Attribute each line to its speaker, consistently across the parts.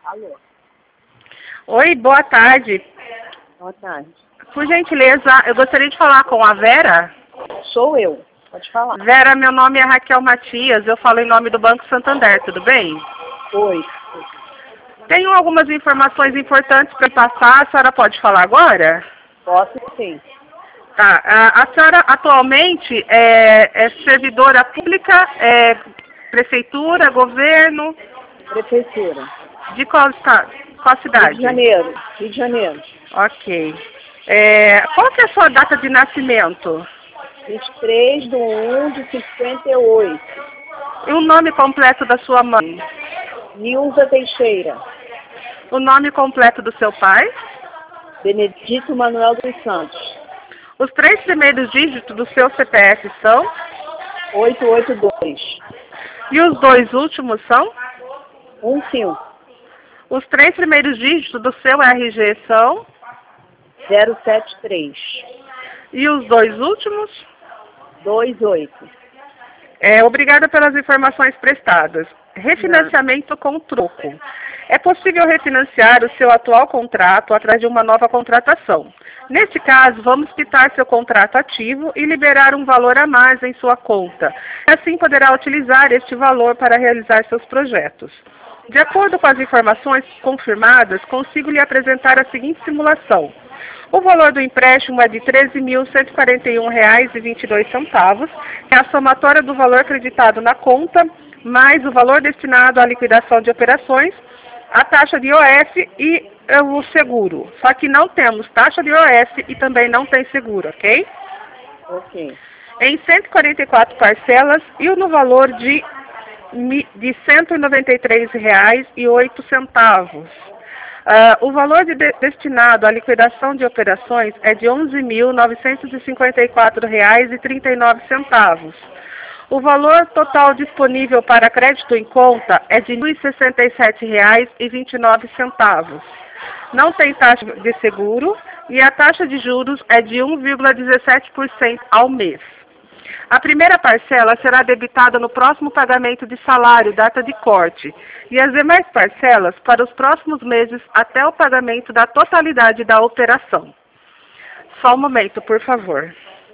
Speaker 1: Alô,
Speaker 2: Oi, boa tarde.
Speaker 1: boa tarde.
Speaker 2: Por gentileza, eu gostaria de falar com a Vera.
Speaker 1: Sou eu, pode falar.
Speaker 2: Vera, meu nome é Raquel Matias, eu falo em nome do Banco Santander, tudo bem?
Speaker 1: Oi,
Speaker 2: Tenho algumas informações importantes para passar, a senhora pode falar agora?
Speaker 1: posso sim.
Speaker 2: Tá, a senhora atualmente é servidora pública, prefeitura, governo,
Speaker 1: Prefeitura.
Speaker 2: de qual estado, qual
Speaker 1: Rio de
Speaker 2: cidade?
Speaker 1: Janeiro, Rio de Janeiro.
Speaker 2: Ok. Qual que é a sua data de nascimento?
Speaker 1: 23/1 de 58.
Speaker 2: E o nome completo da sua mãe?
Speaker 1: Nilza Teixeira.
Speaker 2: O nome completo do seu pai?
Speaker 1: Benedito Manuel dos Santos.
Speaker 2: Os 3 primeiros dígitos do seu CPF são?
Speaker 1: 882.
Speaker 2: E os 2 últimos são?
Speaker 1: 15
Speaker 2: Os 3 primeiros dígitos do seu RG são?
Speaker 1: 073.
Speaker 2: E os 2 últimos?
Speaker 1: 28.
Speaker 2: Obrigada pelas informações prestadas. Refinanciamento com troco. É possível refinanciar o seu atual contrato através de uma nova contratação. Neste caso, vamos quitar seu contrato ativo e liberar um valor a mais em sua conta. Assim, poderá utilizar este valor para realizar seus projetos. De acordo com as informações confirmadas, consigo lhe apresentar a seguinte simulação. O valor do empréstimo é de R$ 13.141,22, que é a somatória do valor acreditado na conta, mais o valor destinado à liquidação de operações, a taxa de IOF e o seguro. Só que não temos taxa de IOF e também não tem seguro, ok?
Speaker 1: Ok.
Speaker 2: Em 144 parcelas e no valor de R$ 193,08. O valor destinado à liquidação de operações é de R$ 11.954,39. O valor total disponível para crédito em conta é de R$ 1.067,29. Não tem taxa de seguro e a taxa de juros é de 1,17% ao mês. A primeira parcela será debitada no próximo pagamento de salário, data de corte, e as demais parcelas para os próximos meses até o pagamento da totalidade da operação. Só um momento, por favor.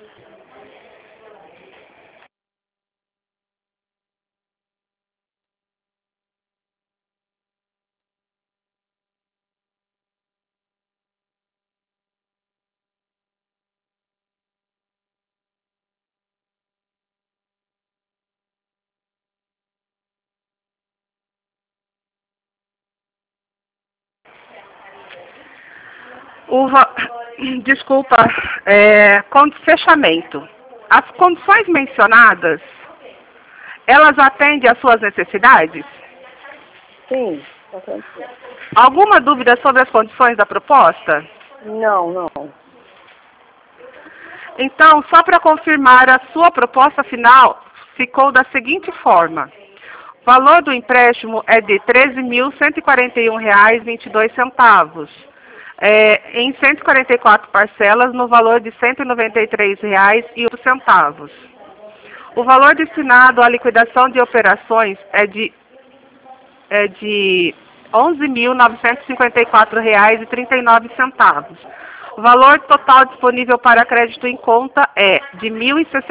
Speaker 2: Desculpa, fechamento. As condições mencionadas, elas atendem às suas necessidades?
Speaker 1: Sim, tá tranquilo.
Speaker 2: Alguma dúvida sobre as condições da proposta?
Speaker 1: Não.
Speaker 2: Então, só para confirmar, a sua proposta final ficou da seguinte forma. O valor do empréstimo é de R$ 13.141,22. Em 144 parcelas, no valor de R$ 193,08. O valor destinado à liquidação de operações é de R$ 11.954,39. O valor total disponível para crédito em conta é de R$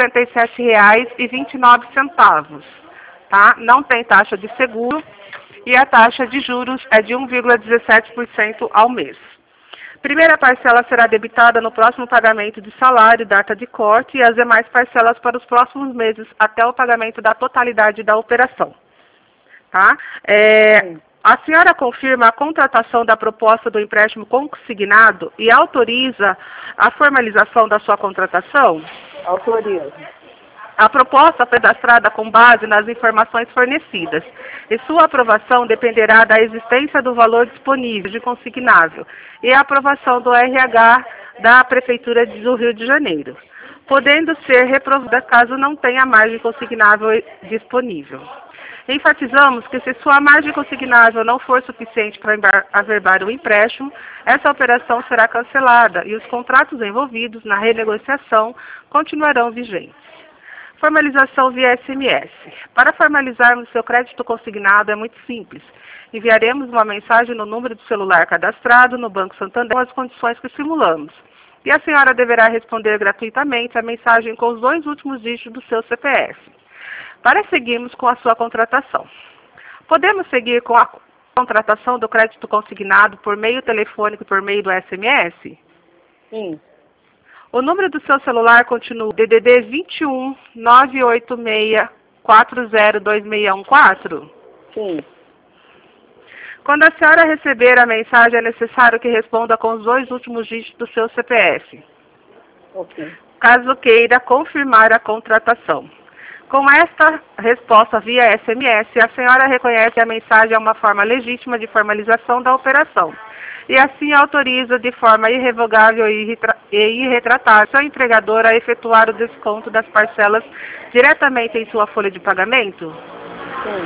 Speaker 2: 1.067,29. Tá? Não tem taxa de seguro e a taxa de juros é de 1,17% ao mês. Primeira parcela será debitada no próximo pagamento de salário, data de corte, e as demais parcelas para os próximos meses até o pagamento da totalidade da operação. Tá? A senhora confirma a contratação da proposta do empréstimo consignado e autoriza a formalização da sua contratação?
Speaker 1: Autorizo.
Speaker 2: A proposta foi cadastrada com base nas informações fornecidas e sua aprovação dependerá da existência do valor disponível de consignável e a aprovação do RH da Prefeitura do Rio de Janeiro, podendo ser reprovada caso não tenha margem consignável disponível. Enfatizamos que se sua margem consignável não for suficiente para averbar o empréstimo, essa operação será cancelada e os contratos envolvidos na renegociação continuarão vigentes. Formalização via SMS. Para formalizarmos seu crédito consignado é muito simples. Enviaremos uma mensagem no número de celular cadastrado no Banco Santander com as condições que simulamos. E a senhora deverá responder gratuitamente a mensagem com os 2 últimos dígitos do seu CPF. Para seguirmos com a sua contratação. Podemos seguir com a contratação do crédito consignado por meio telefônico e por meio do SMS?
Speaker 1: Sim.
Speaker 2: O número do seu celular continua DDD 21 986 402614?
Speaker 1: Sim.
Speaker 2: Quando a senhora receber a mensagem, é necessário que responda com os 2 últimos dígitos do seu CPF.
Speaker 1: Ok.
Speaker 2: Caso queira confirmar a contratação. Com esta resposta via SMS, a senhora reconhece que a mensagem é uma forma legítima de formalização da operação e assim autoriza de forma irrevogável e irretratável seu empregador a efetuar o desconto das parcelas diretamente em sua folha de pagamento?
Speaker 1: Sim.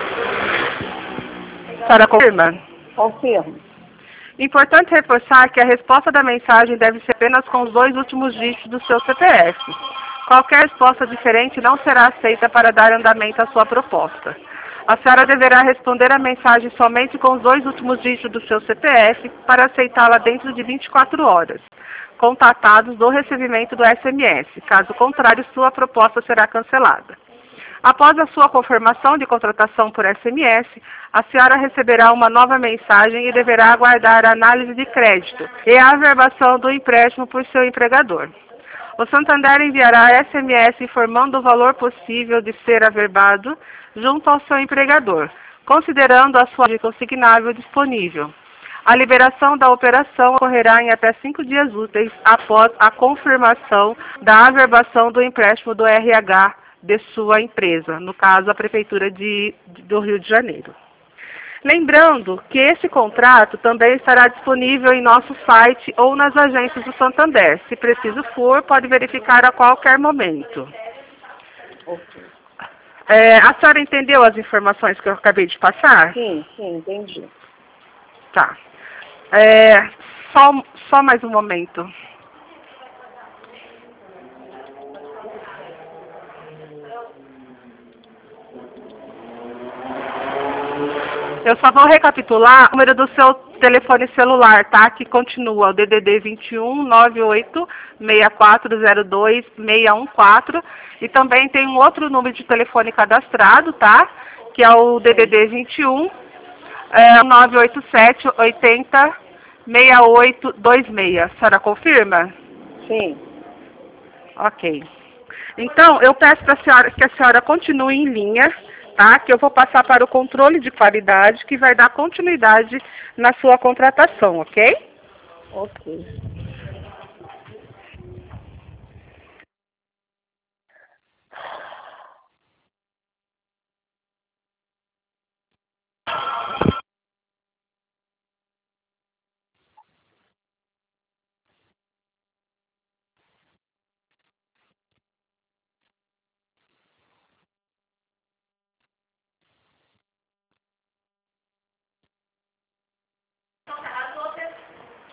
Speaker 2: A senhora confirma?
Speaker 1: Confirmo.
Speaker 2: Importante reforçar que a resposta da mensagem deve ser apenas com os 2 últimos dígitos do seu CPF. Qualquer resposta diferente não será aceita para dar andamento à sua proposta. A senhora deverá responder a mensagem somente com os 2 últimos dígitos do seu CPF para aceitá-la dentro de 24 horas, contatados do recebimento do SMS. Caso contrário, sua proposta será cancelada. Após a sua confirmação de contratação por SMS, a senhora receberá uma nova mensagem e deverá aguardar a análise de crédito e a averbação do empréstimo por seu empregador. O Santander enviará SMS informando o valor possível de ser averbado junto ao seu empregador, considerando a sua consignável disponível. A liberação da operação ocorrerá em até 5 dias úteis após a confirmação da averbação do empréstimo do RH de sua empresa, no caso a Prefeitura do Rio de Janeiro. Lembrando que esse contrato também estará disponível em nosso site ou nas agências do Santander. Se preciso for, pode verificar a qualquer momento.
Speaker 1: Ok.
Speaker 2: A senhora entendeu as informações que eu acabei de passar?
Speaker 1: Sim, entendi.
Speaker 2: Tá. Só mais um momento. Eu só vou recapitular o número do seu telefone celular, tá? Que continua o DDD 21 98 6402 614 e também tem um outro número de telefone cadastrado, tá? Que é o DDD 21 987 80 6826. A senhora confirma?
Speaker 1: Sim.
Speaker 2: Ok. Então, eu peço para a senhora que a senhora continue em linha, tá? Que eu vou passar para o controle de qualidade, que vai dar continuidade na sua contratação, ok?
Speaker 1: Ok.